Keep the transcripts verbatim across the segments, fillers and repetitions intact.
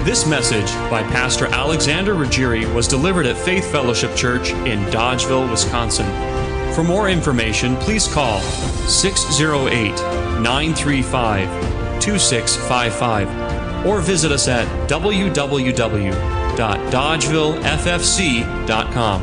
This message by Pastor Alexander Ruggieri was delivered at Faith Fellowship Church in Dodgeville, Wisconsin. For more information, please call six oh eight, nine three five, two six five five or visit us at w w w dot dodgeville f f c dot com.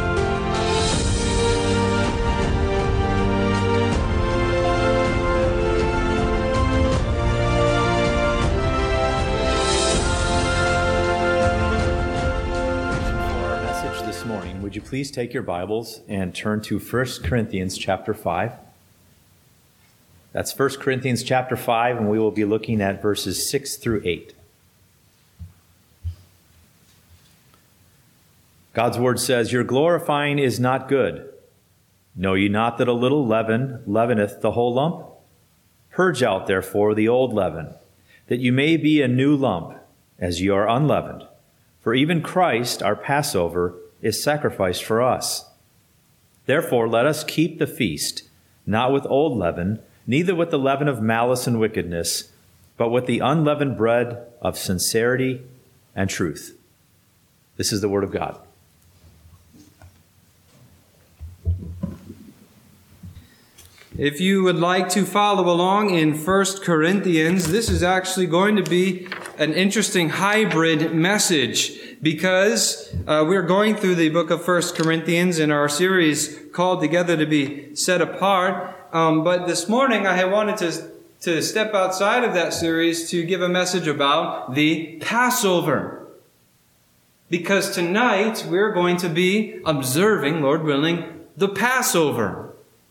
Would you please take your Bibles and turn to First Corinthians chapter five? That's First Corinthians chapter five, and we will be looking at verses six through eight. God's word says, "Your glorifying is not good. Know ye not that a little leaven leaveneth the whole lump? Purge out therefore the old leaven, that you may be a new lump, as ye are unleavened. For even Christ, our Passover, is sacrificed for us. Therefore let us keep the feast, not with old leaven, neither with the leaven of malice and wickedness, but with the unleavened bread of sincerity and truth." This is the word of God. If you would like to follow along in First Corinthians, this is actually going to be an interesting hybrid message, because uh, we're going through the book of First Corinthians in our series called Together to be Set Apart. Um, but this morning I wanted to, to step outside of that series to give a message about the Passover. Because tonight we're going to be observing, Lord willing, the Passover.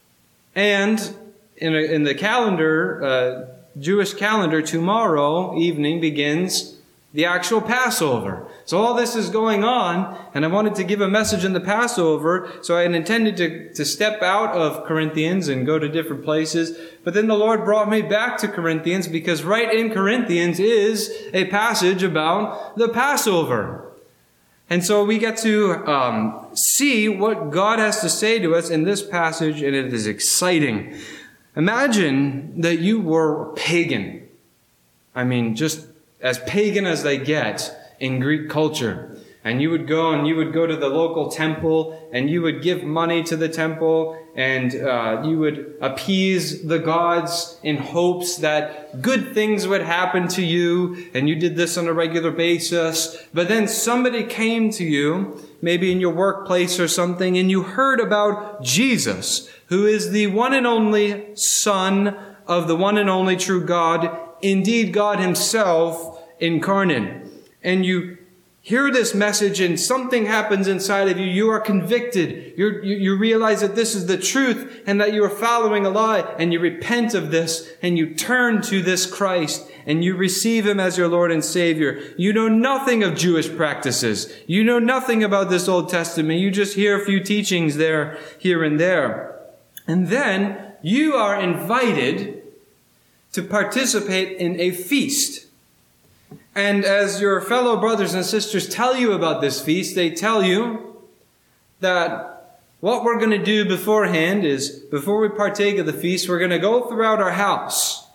And in, a, in the calendar, uh, Jewish calendar, tomorrow evening begins the actual Passover. So all this is going on, and I wanted to give a message in the Passover, so I had intended to, to step out of Corinthians and go to different places. But then the Lord brought me back to Corinthians, because right in Corinthians is a passage about the Passover. And so we get to um, see what God has to say to us in this passage, and it is exciting. Imagine that you were pagan. I mean, just as pagan as they get in Greek culture. And you would go and you would go to the local temple, and you would give money to the temple, and uh, you would appease the gods in hopes that good things would happen to you, and you did this on a regular basis. But then somebody came to you, maybe in your workplace or something, and you heard about Jesus, who is the one and only Son of the one and only true God, indeed God Himself incarnate. And you hear this message, and something happens inside of you. You are convicted. You're, you you realize that this is the truth and that you are following a lie, and you repent of this, and you turn to this Christ, and you receive Him as your Lord and Savior. You know nothing of Jewish practices. You know nothing about this Old Testament. You just hear a few teachings there, here and there. And then you are invited to participate in a feast. And as your fellow brothers and sisters tell you about this feast, they tell you that what we're going to do beforehand is, before we partake of the feast, we're going to go throughout our house.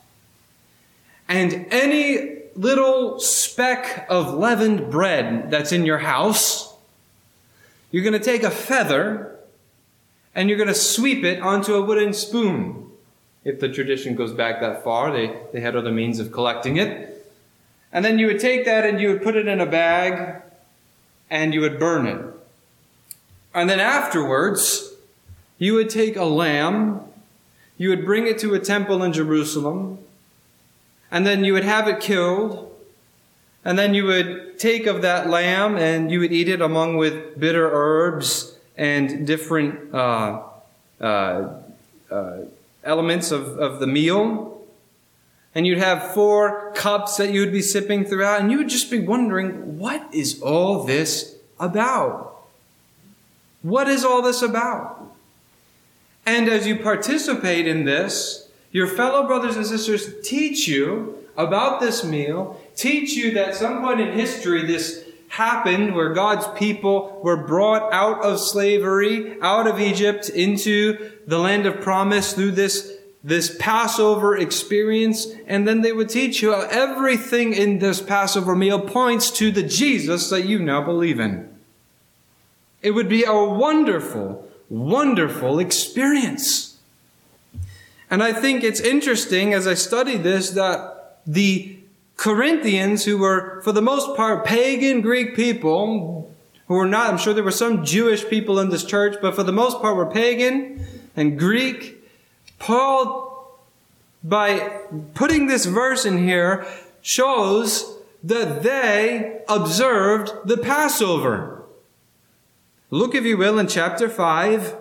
And any little speck of leavened bread that's in your house, you're going to take a feather and you're going to sweep it onto a wooden spoon. If the tradition goes back that far, they, they had other means of collecting it. And then you would take that and you would put it in a bag and you would burn it. And then afterwards, you would take a lamb, you would bring it to a temple in Jerusalem, and then you would have it killed, and then you would take of that lamb and you would eat it among with bitter herbs and different uh, uh, uh, elements of, of the meal. And you'd have four cups that you would be sipping throughout, and you would just be wondering, what is all this about? What is all this about? And as you participate in this, your fellow brothers and sisters teach you about this meal, teach you that at some point in history this happened where God's people were brought out of slavery, out of Egypt, into the land of promise through this this Passover experience, and then they would teach you how everything in this Passover meal points to the Jesus that you now believe in. It would be a wonderful, wonderful experience. And I think it's interesting as I study this that the Corinthians, who were for the most part pagan Greek people, who were not, I'm sure there were some Jewish people in this church, but for the most part were pagan and Greek. Paul, by putting this verse in here, shows that they observed the Passover. Look, if you will, in chapter five.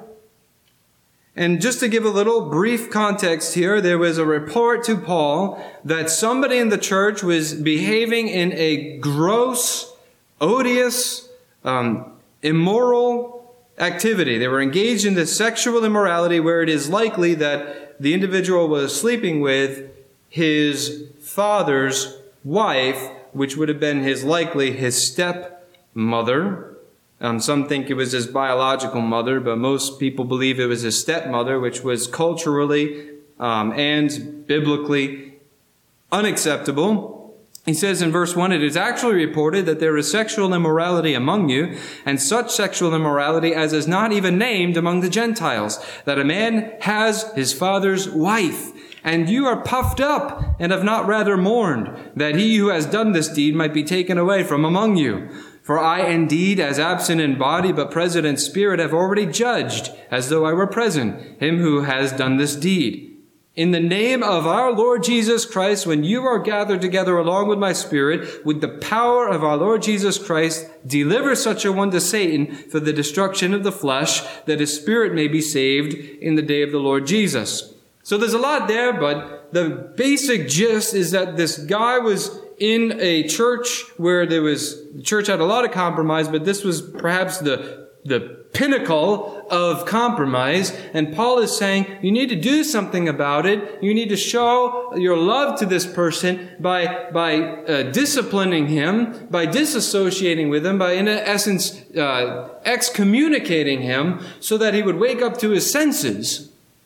And just to give a little brief context here, there was a report to Paul that somebody in the church was behaving in a gross, odious, um, immoral activity. They were engaged in this sexual immorality where it is likely that the individual was sleeping with his father's wife, which would have been his likely his stepmother. Um, some think it was his biological mother, but most people believe it was his stepmother, which was culturally um, and biblically unacceptable. He says in verse one, "It is actually reported that there is sexual immorality among you, and such sexual immorality as is not even named among the Gentiles, that a man has his father's wife. And you are puffed up, and have not rather mourned, that he who has done this deed might be taken away from among you. For I indeed, as absent in body, but present in spirit, have already judged, as though I were present, him who has done this deed. In the name of our Lord Jesus Christ, when you are gathered together along with my spirit, with the power of our Lord Jesus Christ, deliver such a one to Satan for the destruction of the flesh, that his spirit may be saved in the day of the Lord Jesus." So there's a lot there, but the basic gist is that this guy was in a church where there was, the church had a lot of compromise, but this was perhaps the, the pinnacle of compromise. And Paul is saying, you need to do something about it. You need to show your love to this person by, by uh, disciplining him, by disassociating with him, by in essence, uh, excommunicating him so that he would wake up to his senses.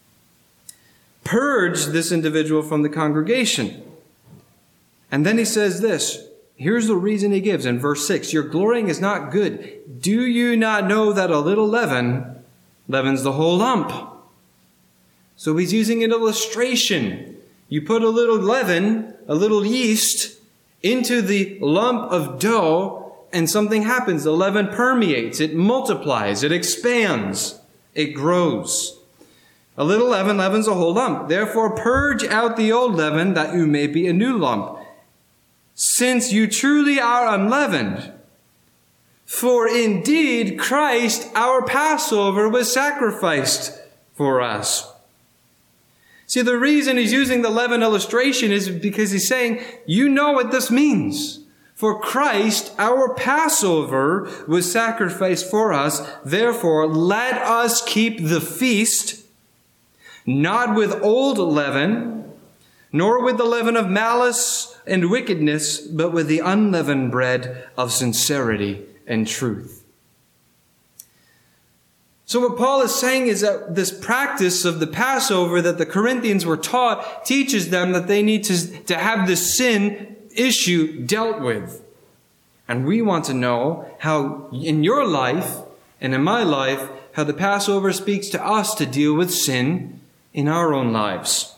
Purge this individual from the congregation. And then he says this. Here's the reason he gives in verse six. Your glorying is not good. Do you not know that a little leaven leavens the whole lump? So he's using an illustration. You put a little leaven, a little yeast, into the lump of dough, and something happens. The leaven permeates. It multiplies. It expands. It grows. A little leaven leavens a whole lump. Therefore, purge out the old leaven, that you may be a new lump, since you truly are unleavened. For indeed, Christ, our Passover, was sacrificed for us. See, the reason he's using the leaven illustration is because he's saying, you know what this means. For Christ, our Passover, was sacrificed for us. Therefore, let us keep the feast, not with old leaven, nor with the leaven of malice and wickedness, but with the unleavened bread of sincerity and truth. So what Paul is saying is that this practice of the Passover that the Corinthians were taught teaches them that they need to, to have the sin issue dealt with. And we want to know how in your life and in my life, how the Passover speaks to us to deal with sin in our own lives.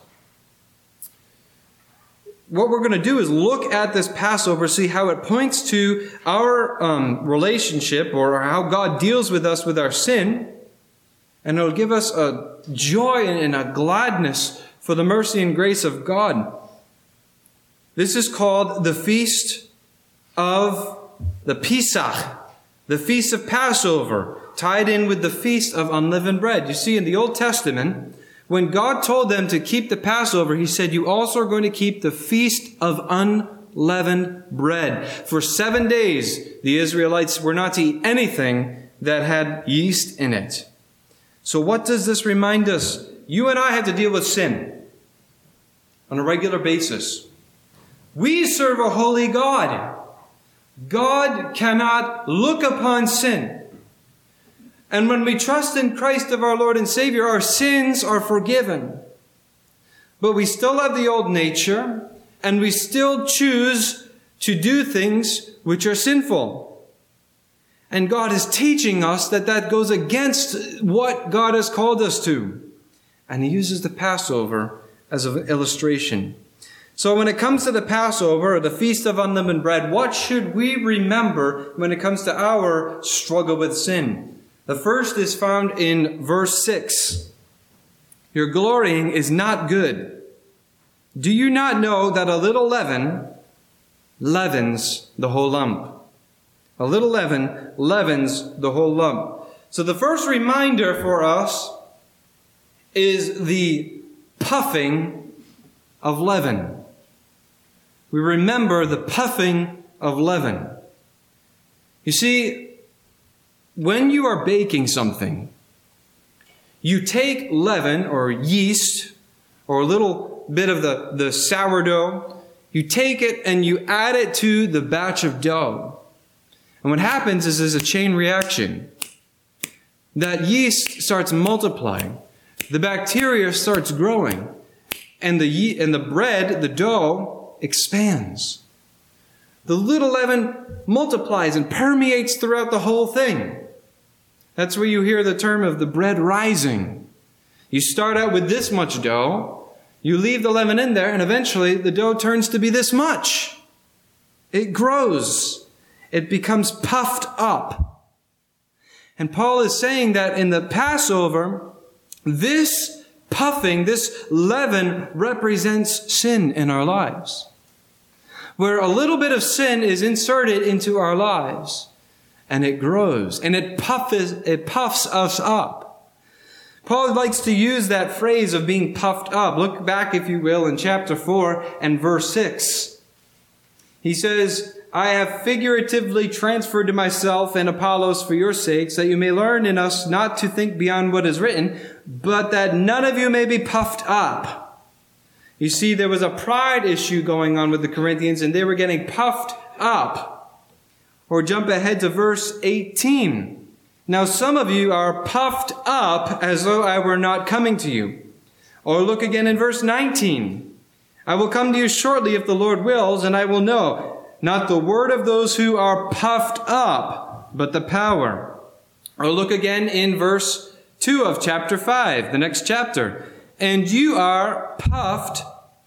What we're going to do is look at this Passover, see how it points to our um, relationship or how God deals with us with our sin. And it'll give us a joy and a gladness for the mercy and grace of God. This is called the Feast of the Pesach, the Feast of Passover, tied in with the Feast of Unleavened Bread. You see, in the Old Testament, when God told them to keep the Passover, He said, you also are going to keep the Feast of Unleavened Bread. For seven days, the Israelites were not to eat anything that had yeast in it. So what does this remind us? You and I have to deal with sin on a regular basis. We serve a holy God. God cannot look upon sin. And when we trust in Christ of our Lord and Savior, our sins are forgiven. but we still have the old nature, and we still choose to do things which are sinful. And God is teaching us that that goes against what God has called us to. And he uses the Passover as an illustration. So when it comes to the Passover, or the Feast of Unleavened Bread, what should we remember when it comes to our struggle with sin? The first is found in verse six. Your glorying is not good. Do you not know that a little leaven leavens the whole lump? A little leaven leavens the whole lump. So the first reminder for us is the puffing of leaven. We remember the puffing of leaven. You see, when you are baking something, you take leaven or yeast or a little bit of the, the sourdough, you take it and you add it to the batch of dough. And what happens is there's a chain reaction. That yeast starts multiplying. The bacteria starts growing. And the ye- and the bread, the dough, expands. The little leaven multiplies and permeates throughout the whole thing. That's where you hear the term of the bread rising. You start out with this much dough. You leave the leaven in there, and eventually the dough turns to be this much. It grows. It becomes puffed up. And Paul is saying that in the Passover, this puffing, this leaven represents sin in our lives. Where a little bit of sin is inserted into our lives, and it grows, and it puffs, it puffs us up. Paul likes to use that phrase of being puffed up. Look back, if you will, in chapter four and verse six. He says, I have figuratively transferred to myself and Apollos for your sakes, that you may learn in us not to think beyond what is written, but that none of you may be puffed up. You see, there was a pride issue going on with the Corinthians, and they were getting puffed up. Or jump ahead to verse eighteen. Now some of you are puffed up as though I were not coming to you. Or look again in verse nineteen. I will come to you shortly if the Lord wills, and I will know not the word of those who are puffed up, but the power. Or look again in verse two of chapter five, the next chapter. And you are puffed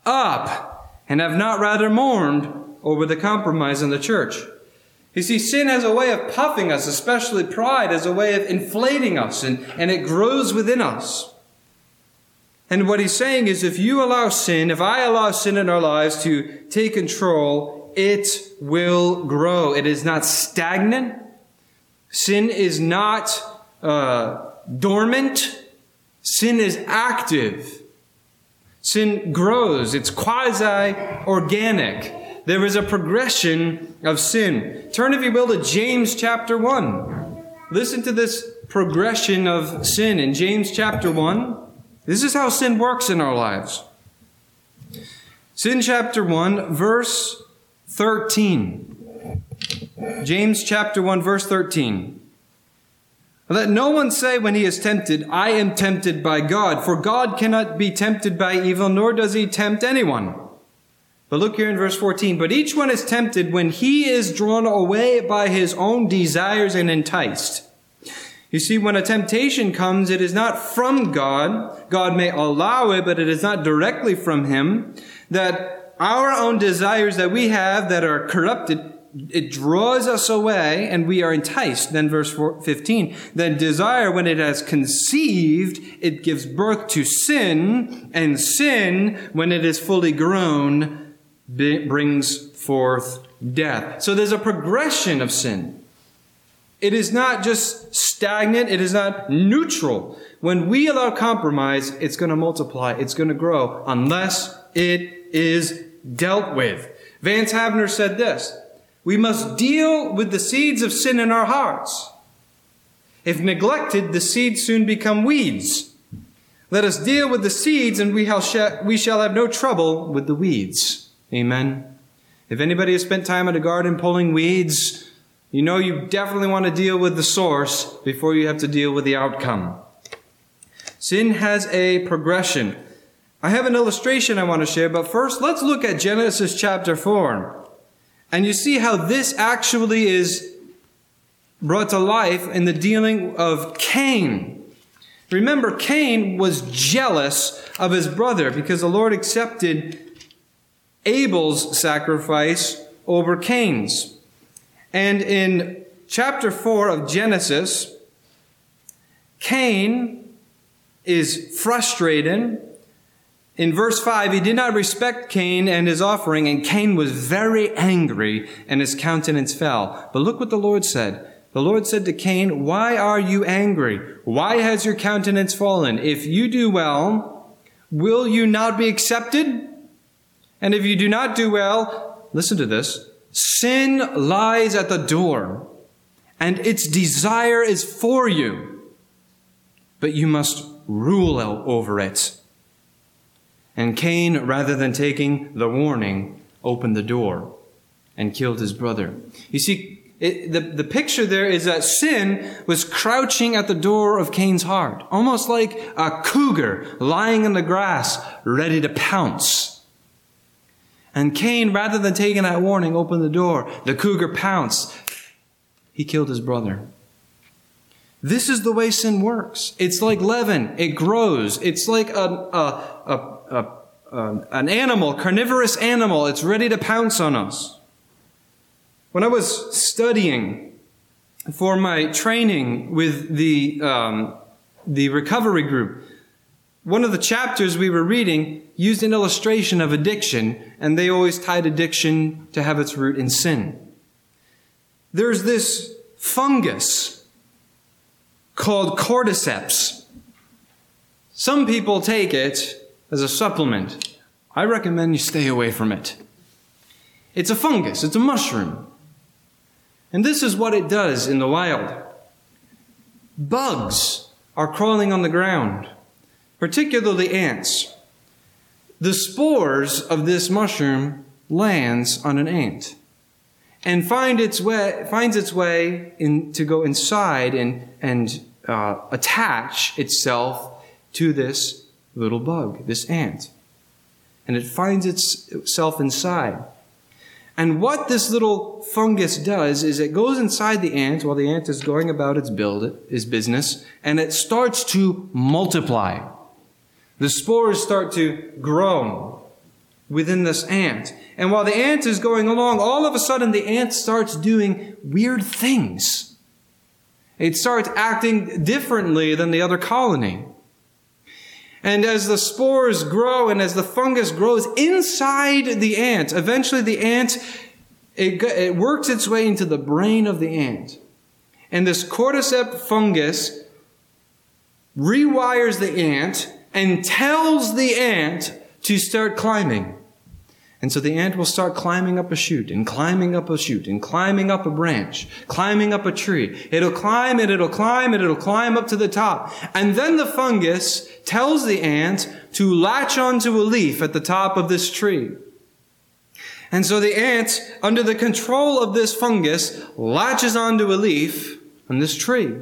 up, and have not rather mourned over the compromise in the church. You see, sin has a way of puffing us, especially pride, as a way of inflating us, and, and it grows within us. And what he's saying is, if you allow sin, if I allow sin in our lives to take control, it will grow. It is not stagnant. Sin is not uh, dormant. Sin is active. Sin grows. It's quasi-organic. There is a progression of sin. Turn, if you will, to James chapter one. Listen to this progression of sin in James chapter one. This is how sin works in our lives. Sin chapter one, verse thirteen. James chapter one, verse thirteen. Let no one say when he is tempted, I am tempted by God, for God cannot be tempted by evil, nor does he tempt anyone. But look here in verse fourteen. But each one is tempted when he is drawn away by his own desires and enticed. You see, when a temptation comes, it is not from God. God may allow it, but it is not directly from him. That our own desires that we have that are corrupted, it draws us away and we are enticed. Then verse fifteen, then desire, when it has conceived, it gives birth to sin, and sin, when it is fully grown, brings forth death. So there's a progression of sin. It is not just stagnant. It is not neutral. When we allow compromise, it's going to multiply. It's going to grow unless it is dealt with. Vance Havner said this: we must deal with the seeds of sin in our hearts. If neglected, the seeds soon become weeds. Let us deal with the seeds, and we shall have no trouble with the weeds. Amen. If anybody has spent time at a garden pulling weeds, you know you definitely want to deal with the source before you have to deal with the outcome. Sin has a progression. I have an illustration I want to share, but first let's look at Genesis chapter four. And you see how this actually is brought to life in the dealing of Cain. Remember, Cain was jealous of his brother because the Lord accepted Abel's sacrifice over Cain's. And in chapter four of Genesis, Cain is frustrated. In verse five, he did not respect Cain and his offering, and Cain was very angry, and his countenance fell. But look what the Lord said. The Lord said to Cain, "Why are you angry? Why has your countenance fallen? If you do well, will you not be accepted? And if you do not do well," listen to this, "sin lies at the door, and its desire is for you, but you must rule over it." And Cain, rather than taking the warning, opened the door and killed his brother. You see, It, the, the picture there is that sin was crouching at the door of Cain's heart, almost like a cougar lying in the grass, ready to pounce. And Cain, rather than taking that warning, opened the door. The cougar pounced. He killed his brother. This is the way sin works. It's like leaven. It grows. It's like a, a, a, a, a, an animal, carnivorous animal. It's ready to pounce on us. When I was studying for my training with the um, the recovery group, one of the chapters we were reading used an illustration of addiction, and they always tied addiction to have its root in sin. There's this fungus called cordyceps. Some people take it as a supplement. I recommend you stay away from it. It's a fungus. It's a mushroom. And this is what it does in the wild. Bugs are crawling on the ground, particularly ants. The spores of this mushroom lands on an ant and find its way, finds its way in, to go inside and, and uh, attach itself to this little bug, this ant. And it finds its, itself inside. And what this little fungus does is it goes inside the ant while the ant is going about its build, its business, and it starts to multiply. The spores start to grow within this ant. And while the ant is going along, all of a sudden the ant starts doing weird things. It starts acting differently than the other colony. And as the spores grow and as the fungus grows inside the ant, eventually the ant, it, it works its way into the brain of the ant. And this cordyceps fungus rewires the ant and tells the ant to start climbing. And so the ant will start climbing up a shoot and climbing up a shoot and climbing up a branch, climbing up a tree. It'll climb and it'll climb and it'll climb up to the top. And then the fungus tells the ant to latch onto a leaf at the top of this tree. And so the ant, under the control of this fungus, latches onto a leaf on this tree.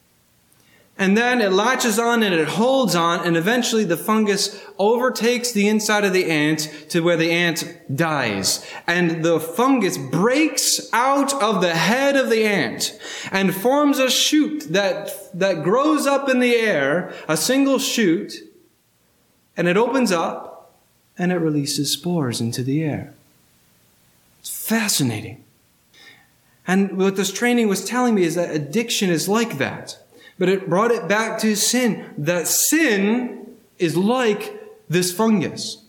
And then it latches on and it holds on, and eventually the fungus overtakes the inside of the ant to where the ant dies. And the fungus breaks out of the head of the ant and forms a shoot that, that grows up in the air, a single shoot, and it opens up and it releases spores into the air. It's fascinating. And what this training was telling me is that addiction is like that. But it brought it back to sin. That sin is like this fungus.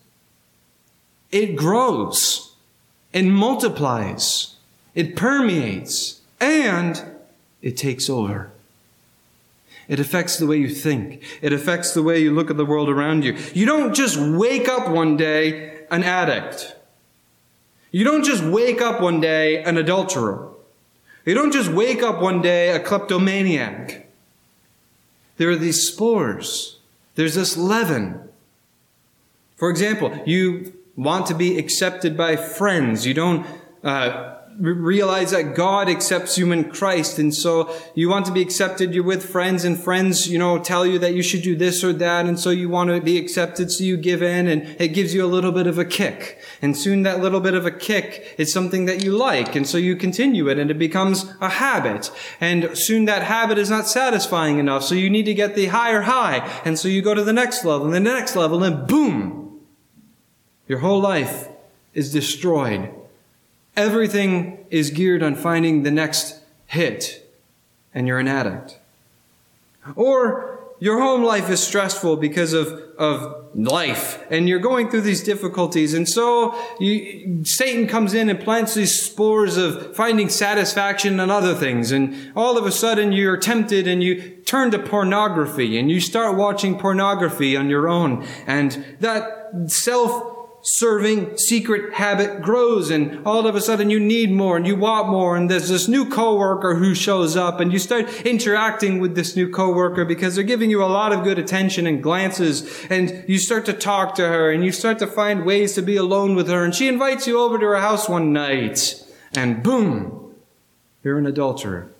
It grows. It multiplies. It permeates. And it takes over. It affects the way you think. It affects the way you look at the world around you. You don't just wake up one day an addict. You don't just wake up one day an adulterer. You don't just wake up one day a kleptomaniac. There are these spores. There's this leaven. For example, you want to be accepted by friends. You don't, uh, realize that God accepts you in Christ. And so you want to be accepted. You're with friends, and friends, you know, tell you that you should do this or that. And so you want to be accepted. So you give in, and it gives you a little bit of a kick. And soon that little bit of a kick is something that you like. And so you continue it, and it becomes a habit. And soon that habit is not satisfying enough. So you need to get the higher high. And so you go to the next level and the next level, and boom, your whole life is destroyed. Everything is geared on finding the next hit, and you're an addict. Or your home life is stressful because of, of life, and you're going through these difficulties, and so you, Satan comes in and plants these spores of finding satisfaction in other things, and all of a sudden you're tempted and you turn to pornography, and you start watching pornography on your own, and that self serving secret habit grows, and all of a sudden you need more and you want more, and there's this new coworker who shows up, and you start interacting with this new coworker because they're giving you a lot of good attention and glances, and you start to talk to her, and you start to find ways to be alone with her, and she invites you over to her house one night, and boom, you're an adulterer.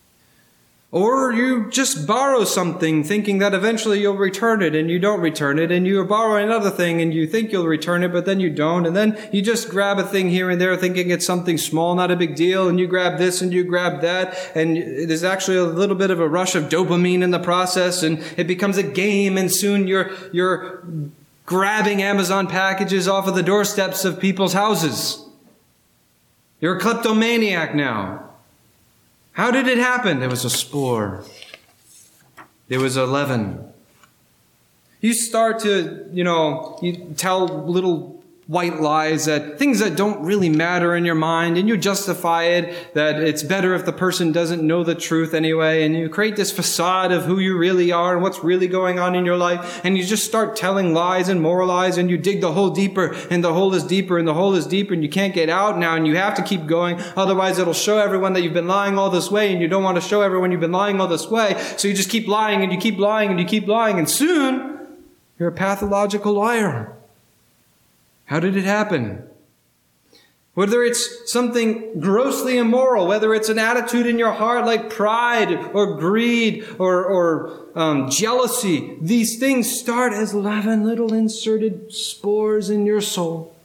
Or you just borrow something thinking that eventually you'll return it, and you don't return it, and you borrow another thing and you think you'll return it, but then you don't, and then you just grab a thing here and there thinking it's something small, not a big deal, and you grab this and you grab that, and there's actually a little bit of a rush of dopamine in the process, and it becomes a game, and soon you're, you're grabbing Amazon packages off of the doorsteps of people's houses. You're a kleptomaniac now. How did it happen? There was a spore. There was a leaven. You start to, you know, you tell little white lies, that things that don't really matter in your mind, and you justify it, that it's better if the person doesn't know the truth anyway, and you create this facade of who you really are and what's really going on in your life, and you just start telling lies and moralize, and you dig the hole deeper, and the hole is deeper, and the hole is deeper, and you can't get out now, and you have to keep going, otherwise it'll show everyone that you've been lying all this way, and you don't want to show everyone you've been lying all this way, so you just keep lying, and you keep lying, and you keep lying, and soon you're a pathological liar. How did it happen? Whether it's something grossly immoral, whether it's an attitude in your heart like pride or greed or, or um, jealousy, these things start as leaven, little inserted spores in your soul.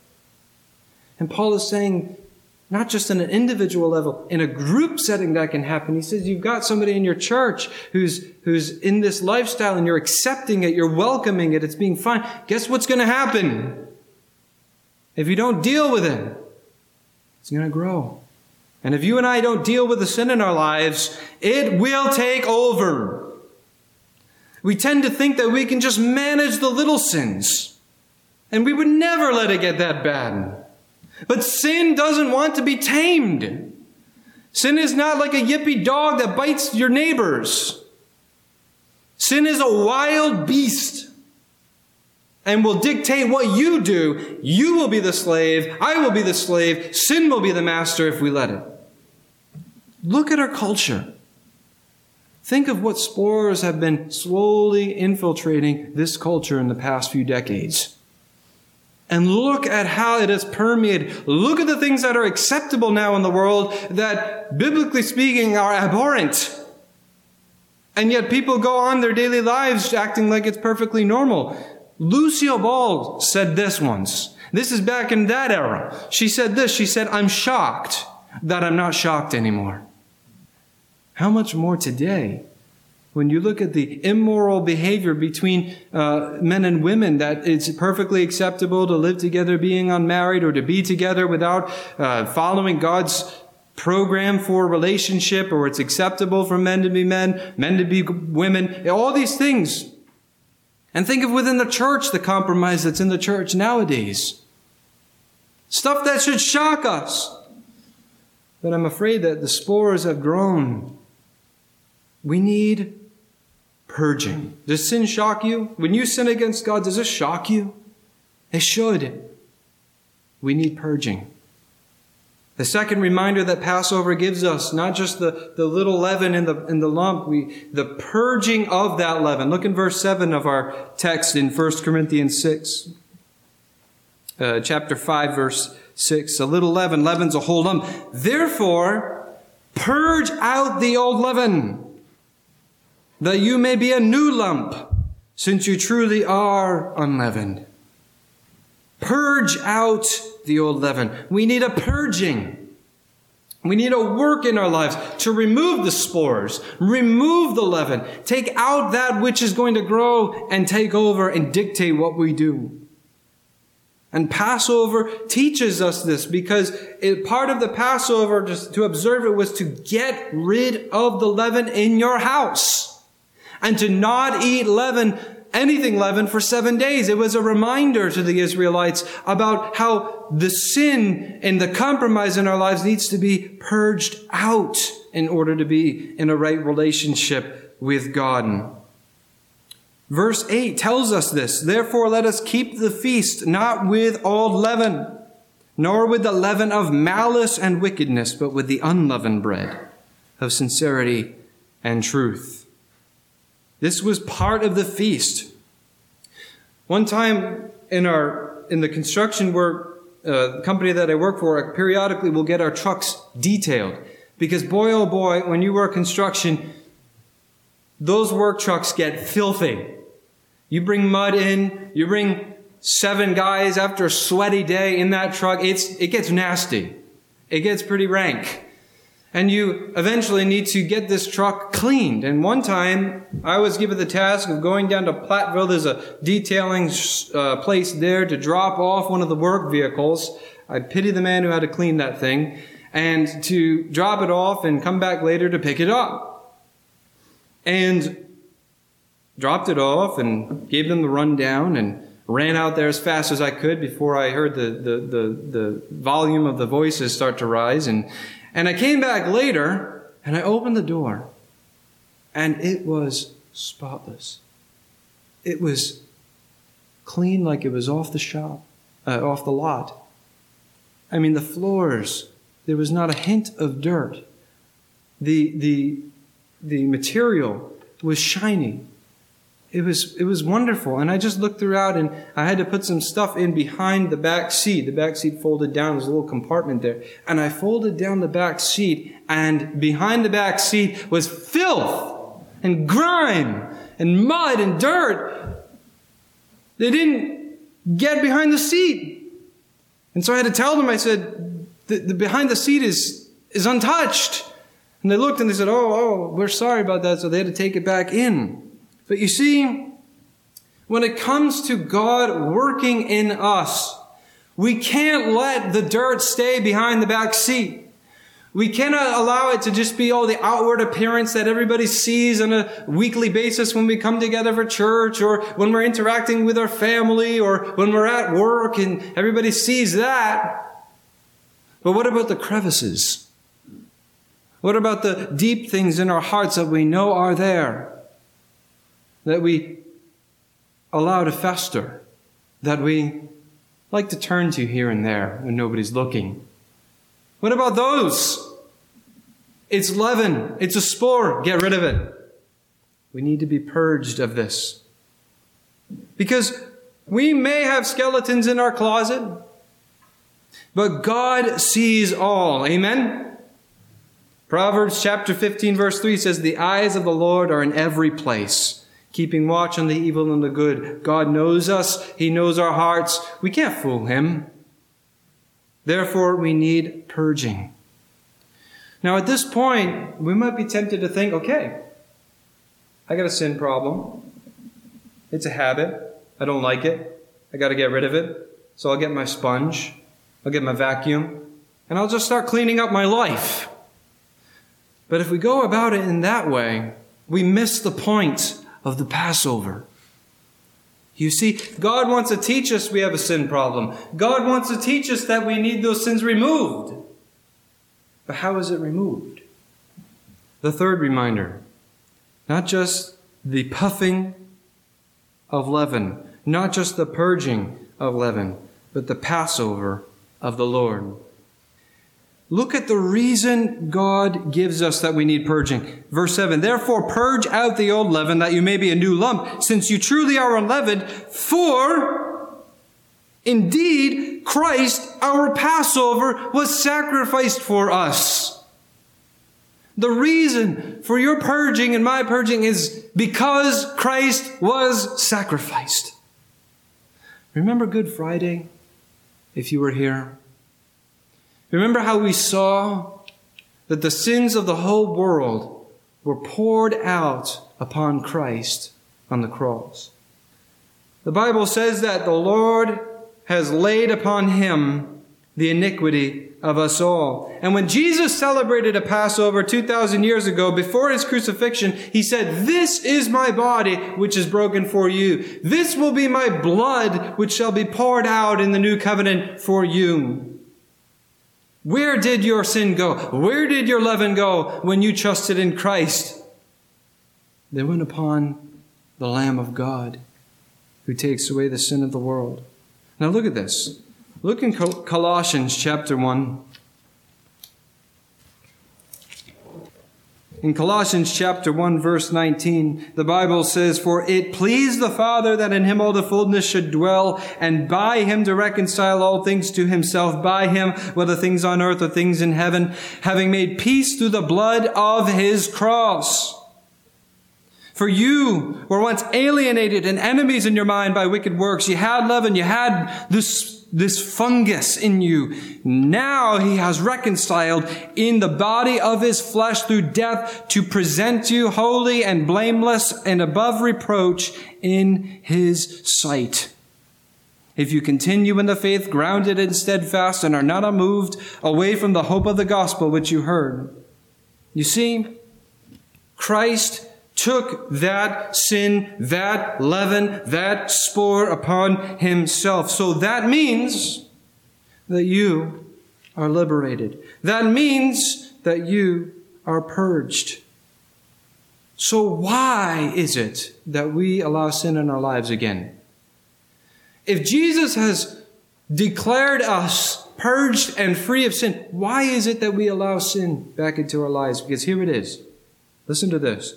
And Paul is saying, not just on an individual level, in a group setting that can happen. He says, you've got somebody in your church who's, who's in this lifestyle, and you're accepting it, you're welcoming it, it's being fine. Guess what's going to happen? If you don't deal with it, it's going to grow. And if you and I don't deal with the sin in our lives, it will take over. We tend to think that we can just manage the little sins, and we would never let it get that bad. But sin doesn't want to be tamed. Sin is not like a yippy dog that bites your neighbors. Sin is a wild beast and will dictate what you do. You will be the slave. I will be the slave. Sin will be the master if we let it. Look at our culture. Think of what spores have been slowly infiltrating this culture in the past few decades. And look at how it has permeated. Look at the things that are acceptable now in the world that, biblically speaking, are abhorrent. And yet people go on their daily lives acting like it's perfectly normal. Lucille Ball said this once. This is back in that era. She said this. She said, I'm shocked that I'm not shocked anymore. How much more today? When you look at the immoral behavior between uh, men and women, that it's perfectly acceptable to live together being unmarried, or to be together without uh, following God's program for relationship, or it's acceptable for men to be men, men to be women, all these things. And think of within the church, the compromise that's in the church nowadays. Stuff that should shock us. But I'm afraid that the spores have grown. We need purging. Does sin shock you? When you sin against God, does it shock you? It should. We need purging. The second reminder that Passover gives us, not just the, the little leaven in the, in the lump, we, the purging of that leaven. Look in verse seven of our text in First Corinthians six. uh, chapter five, verse six. A little leaven leavens a whole lump. Therefore, purge out the old leaven, that you may be a new lump, since you truly are unleavened. Purge out the old leaven. We need a purging. We need a work in our lives to remove the spores, remove the leaven, take out that which is going to grow and take over and dictate what we do. And Passover teaches us this, because it, part of the Passover, to, to observe it, was to get rid of the leaven in your house and to not eat leaven, anything leavened, for seven days. It was a reminder to the Israelites about how the sin and the compromise in our lives needs to be purged out in order to be in a right relationship with God. Verse eight tells us this. Therefore, let us keep the feast, not with old leaven, nor with the leaven of malice and wickedness, but with the unleavened bread of sincerity and truth. This was part of the feast. One time in our in the construction work uh, company that I work for, periodically we'll get our trucks detailed. Because boy, oh boy, when you work construction, those work trucks get filthy. You bring mud in, you bring seven guys after a sweaty day in that truck, it's it gets nasty. It gets pretty rank. And you eventually need to get this truck cleaned. And one time, I was given the task of going down to Platteville. There's a detailing uh, place there to drop off one of the work vehicles. I pity the man who had to clean that thing. And to drop it off and come back later to pick it up. And dropped it off and gave them the rundown and ran out there as fast as I could before I heard the, the, the, the volume of the voices start to rise. And And I came back later, and I opened the door, and it was spotless. It was clean like it was off the shop, uh, off the lot. I mean, the floors, there was not a hint of dirt. The, the, the material was shiny. It was, it was wonderful. And I just looked throughout, and I had to put some stuff in behind the back seat. The back seat folded down. There's a little compartment there. And I folded down the back seat, and behind the back seat was filth and grime and mud and dirt. They didn't get behind the seat. And so I had to tell them, I said, the, the behind the seat is, is untouched. And they looked and they said, oh, oh, we're sorry about that. So they had to take it back in. But you see, when it comes to God working in us, we can't let the dirt stay behind the back seat. We cannot allow it to just be, oh, the outward appearance that everybody sees on a weekly basis when we come together for church, or when we're interacting with our family, or when we're at work and everybody sees that. But what about the crevices? What about the deep things in our hearts that we know are there? That we allow to fester, that we like to turn to here and there when nobody's looking. What about those? It's leaven. It's a spore. Get rid of it. We need to be purged of this. Because we may have skeletons in our closet, but God sees all. Amen? Proverbs chapter fifteen verse three says, the eyes of the Lord are in every place, keeping watch on the evil and the good. God knows us. He knows our hearts. We can't fool Him. Therefore, we need purging. Now, at this point, we might be tempted to think, okay, I got a sin problem. It's a habit. I don't like it. I got to get rid of it. So I'll get my sponge. I'll get my vacuum. And I'll just start cleaning up my life. But if we go about it in that way, we miss the point of the Passover. You see, God wants to teach us we have a sin problem. God wants to teach us that we need those sins removed. But how is it removed? The third reminder, not just the puffing of leaven, not just the purging of leaven, but the Passover of the Lord. Look at the reason God gives us that we need purging. Verse seven, therefore purge out the old leaven that you may be a new lump, since you truly are unleavened. For Indeed, Christ, our Passover, was sacrificed for us. The reason for your purging and my purging is because Christ was sacrificed. Remember Good Friday, if you were here? Remember how we saw that the sins of the whole world were poured out upon Christ on the cross. The Bible says that the Lord has laid upon him the iniquity of us all. And when Jesus celebrated a Passover two thousand years ago, before his crucifixion, he said, "This is my body, which is broken for you. This will be my blood, which shall be poured out in the new covenant for you." Where did your sin go? Where did your leaven go when you trusted in Christ? They went upon the Lamb of God, who takes away the sin of the world. Now look at this. Look in Colossians chapter one. In Colossians chapter one, verse nineteen, the Bible says, "For it pleased the Father that in him all the fullness should dwell, and by him to reconcile all things to himself, by him, whether things on earth or things in heaven, having made peace through the blood of his cross. For you were once alienated and enemies in your mind by wicked works. You had leaven, you had this, this fungus in you. Now he has reconciled in the body of his flesh through death to present you holy and blameless and above reproach in his sight. If you continue in the faith, grounded and steadfast, and are not unmoved away from the hope of the gospel which you heard." You see, Christ took that sin, that leaven, that spore upon himself. So that means that you are liberated. That means that you are purged. So why is it that we allow sin in our lives again? If Jesus has declared us purged and free of sin, why is it that we allow sin back into our lives? Because here it is. Listen to this.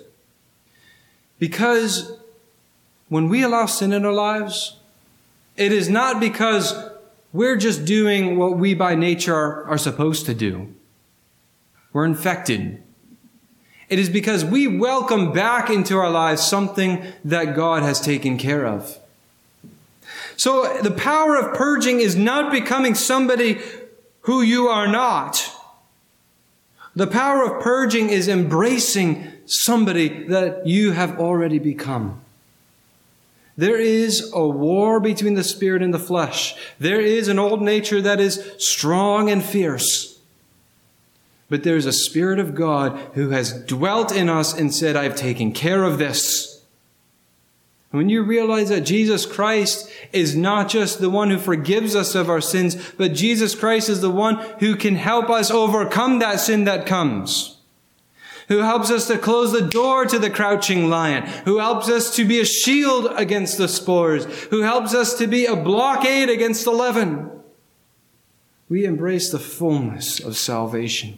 Because when we allow sin in our lives, it is not because we're just doing what we by nature are, are supposed to do. We're infected. It is because we welcome back into our lives something that God has taken care of. So the power of purging is not becoming somebody who you are not. The power of purging is embracing somebody that you have already become. There is a war between the spirit and the flesh. There is an old nature that is strong and fierce. But there's a Spirit of God who has dwelt in us and said, "I've taken care of this." And when you realize that Jesus Christ is not just the one who forgives us of our sins, but Jesus Christ is the one who can help us overcome that sin that comes, who helps us to close the door to the crouching lion, who helps us to be a shield against the spores, who helps us to be a blockade against the leaven, we embrace the fullness of salvation.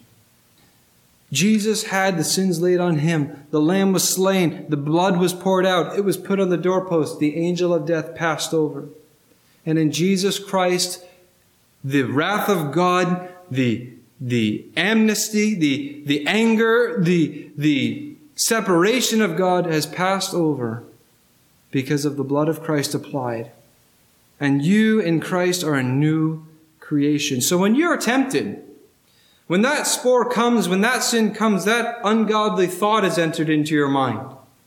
Jesus had the sins laid on him. The lamb was slain. The blood was poured out. It was put on the doorpost. The angel of death passed over. And in Jesus Christ, the wrath of God, the The amnesty, the, the anger, the, the separation of God has passed over because of the blood of Christ applied. And you in Christ are a new creation. So when you're tempted, when that spore comes, when that sin comes, that ungodly thought has entered into your mind.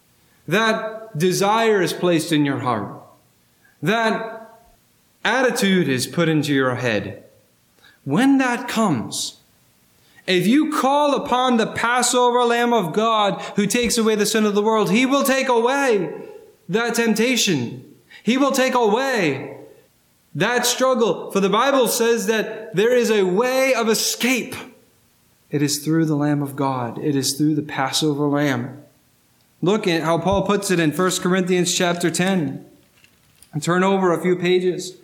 That desire is placed in your heart. That attitude is put into your head. When that comes, if you call upon the Passover Lamb of God who takes away the sin of the world, he will take away that temptation. He will take away that struggle. For the Bible says that there is a way of escape. It is through the Lamb of God. It is through the Passover Lamb. Look at how Paul puts it in First Corinthians chapter ten. And turn over a few pages.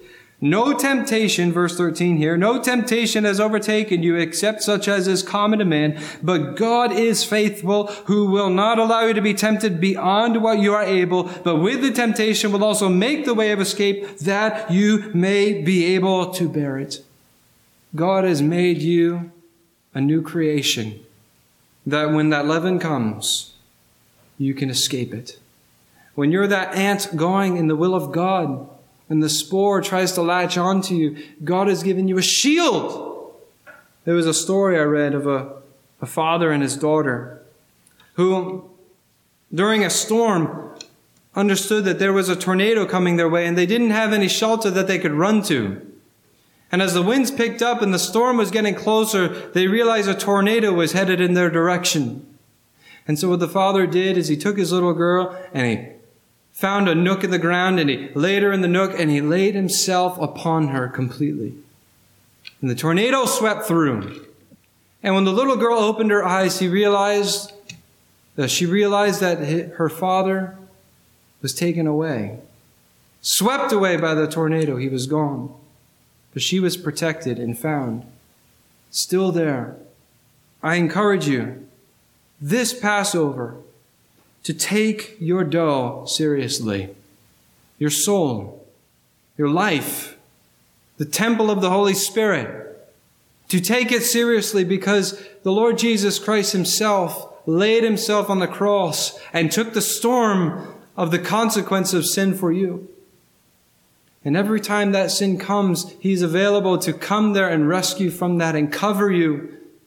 No temptation, verse thirteen here, no temptation has overtaken you except such as is common to man. But God is faithful, who will not allow you to be tempted beyond what you are able, but with the temptation will also make the way of escape that you may be able to bear it. God has made you a new creation, that when that leaven comes, you can escape it. When you're that ant going in the will of God, and the spore tries to latch onto you, God has given you a shield. There was a story I read of a, a father and his daughter who, during a storm, understood that there was a tornado coming their way and they didn't have any shelter that they could run to. And as the winds picked up and the storm was getting closer, they realized a tornado was headed in their direction. And so what the father did is he took his little girl and he found a nook in the ground, and he laid her in the nook, and he laid himself upon her completely. And the tornado swept through. And when the little girl opened her eyes, he realized that she realized that her father was taken away. Swept away by the tornado, he was gone. But she was protected and found. Still there. I encourage you, this Passover, to take your dough seriously, your soul, your life, the temple of the Holy Spirit, to take it seriously because the Lord Jesus Christ himself laid himself on the cross and took the storm of the consequence of sin for you. And every time that sin comes, he's available to come there and rescue from that and cover you.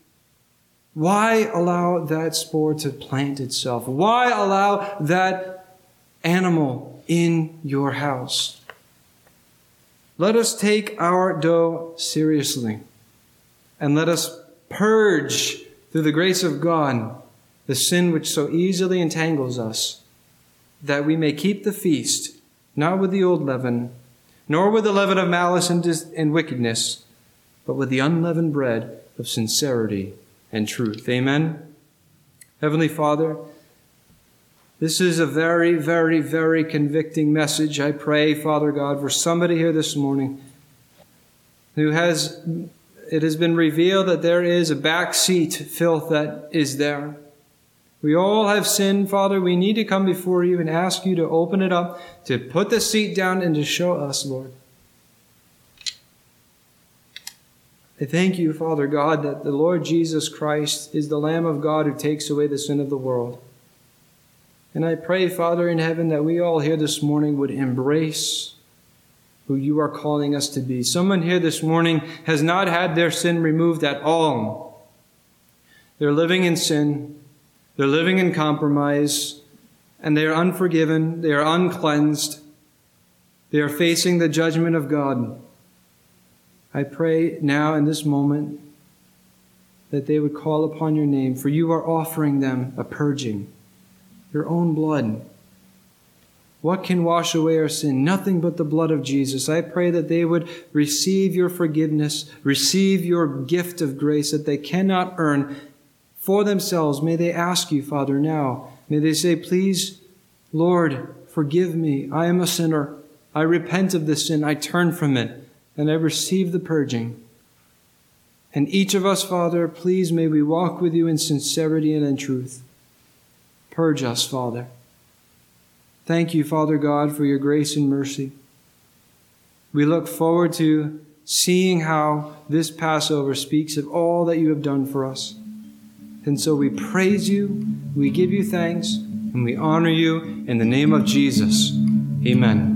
Why allow that spore to plant itself? Why allow that animal in your house? Let us take our dough seriously and let us purge through the grace of God the sin which so easily entangles us, that we may keep the feast, not with the old leaven, nor with the leaven of malice and, dis- and wickedness, but with the unleavened bread of sincerity and truth. Amen. Heavenly Father, this is a very, very, very convicting message. I pray, Father God, for somebody here this morning who has, it has been revealed that there is a backseat filth that is there. We all have sinned, Father. We need to come before you and ask you to open it up, to put the seat down and to show us, Lord. I thank you, Father God, that the Lord Jesus Christ is the Lamb of God who takes away the sin of the world. And I pray, Father in heaven, that we all here this morning would embrace who you are calling us to be. Someone here this morning has not had their sin removed at all. They're living in sin. They're living in compromise. And they are unforgiven. They are uncleansed. They are facing the judgment of God. I pray now in this moment that they would call upon your name, for you are offering them a purging, your own blood. What can wash away our sin? Nothing but the blood of Jesus. I pray that they would receive your forgiveness, receive your gift of grace that they cannot earn for themselves. May they ask you, Father, now. May they say, please, Lord, forgive me. I am a sinner. I repent of this sin. I turn from it. And I receive the purging. And each of us, Father, please may we walk with you in sincerity and in truth. Purge us, Father. Thank you, Father God, for your grace and mercy. We look forward to seeing how this Passover speaks of all that you have done for us. And so we praise you, we give you thanks, and we honor you in the name of Jesus. Amen.